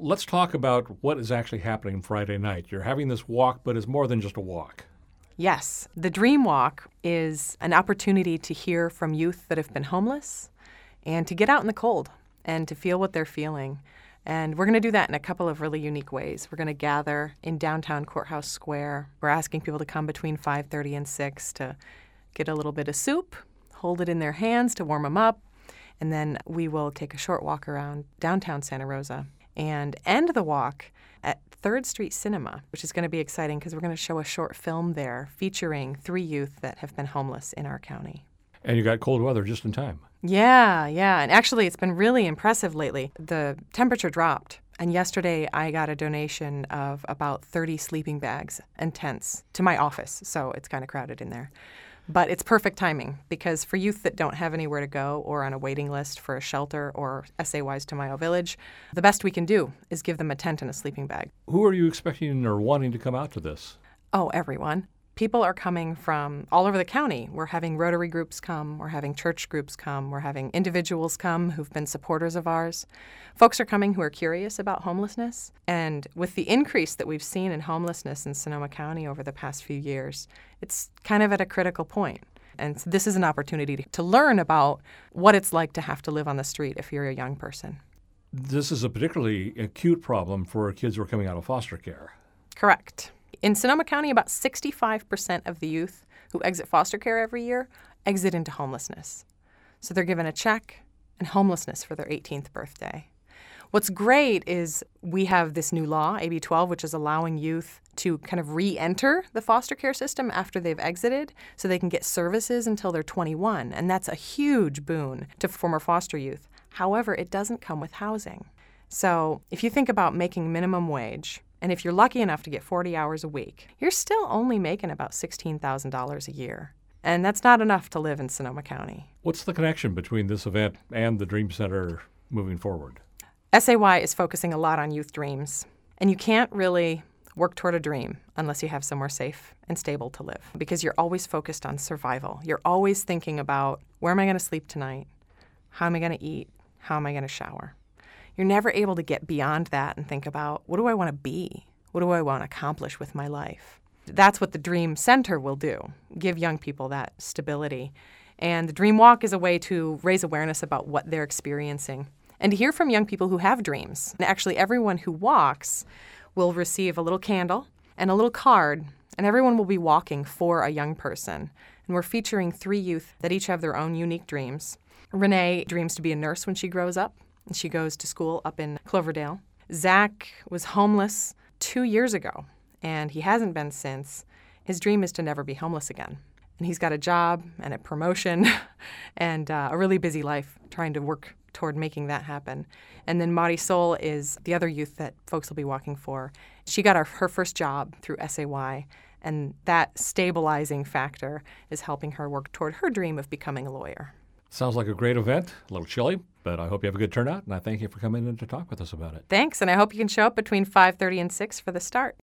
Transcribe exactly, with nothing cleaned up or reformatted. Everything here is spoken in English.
let's talk about what is actually happening Friday night. You're having this walk, but it's more than just a walk. Yes. The Dream Walk is an opportunity to hear from youth that have been homeless and to get out in the cold and to feel what they're feeling. And we're going to do that in a couple of really unique ways. We're going to gather in downtown Courthouse Square. We're asking people to come between five thirty and six to get a little bit of soup, hold it in their hands to warm them up, and then we will take a short walk around downtown Santa Rosa and end the walk at Third Street Cinema, which is going to be exciting because we're going to show a short film there featuring three youth that have been homeless in our county. And you got cold weather just in time. Yeah, yeah. And actually, it's been really impressive lately. The temperature dropped. And yesterday, I got a donation of about thirty sleeping bags and tents to my office. So it's kind of crowded in there. But it's perfect timing because for youth that don't have anywhere to go or on a waiting list for a shelter or S A Y's Tamayo Village, the best we can do is give them a tent and a sleeping bag. Who are you expecting or wanting to come out to this? Oh, everyone. People are coming from all over the county. We're having Rotary groups come. We're having church groups come. We're having individuals come who've been supporters of ours. Folks are coming who are curious about homelessness. And with the increase that we've seen in homelessness in Sonoma County over the past few years, it's kind of at a critical point. And so this is an opportunity to, to learn about what it's like to have to live on the street if you're a young person. This is a particularly acute problem for kids who are coming out of foster care. Correct. In Sonoma County, about sixty-five percent of the youth who exit foster care every year exit into homelessness. So they're given a check and homelessness for their eighteenth birthday. What's great is we have this new law, A B twelve, which is allowing youth to kind of re-enter the foster care system after they've exited so they can get services until they're twenty-one. And that's a huge boon to former foster youth. However, it doesn't come with housing. So if you think about making minimum wage, and if you're lucky enough to get forty hours a week, you're still only making about sixteen thousand dollars a year. And that's not enough to live in Sonoma County. What's the connection between this event and the Dream Center moving forward? S A Y is focusing a lot on youth dreams. And you can't really work toward a dream unless you have somewhere safe and stable to live, because you're always focused on survival. You're always thinking about, where am I going to sleep tonight? How am I going to eat? How am I going to shower? You're never able to get beyond that and think about, what do I want to be? What do I want to accomplish with my life? That's what the Dream Center will do, give young people that stability. And the Dream Walk is a way to raise awareness about what they're experiencing and to hear from young people who have dreams. And actually, everyone who walks will receive a little candle and a little card, and everyone will be walking for a young person. And we're featuring three youth that each have their own unique dreams. Renee dreams to be a nurse when she grows up. And she goes to school up in Cloverdale. Zach was homeless two years ago, and he hasn't been since. His dream is to never be homeless again. And he's got a job and a promotion and uh, a really busy life trying to work toward making that happen. And then Marisol is the other youth that folks will be walking for. She got our, her first job through S A Y, and that stabilizing factor is helping her work toward her dream of becoming a lawyer. Sounds like a great event, a little chilly, but I hope you have a good turnout, and I thank you for coming in to talk with us about it. Thanks, and I hope you can show up between five thirty and six for the start.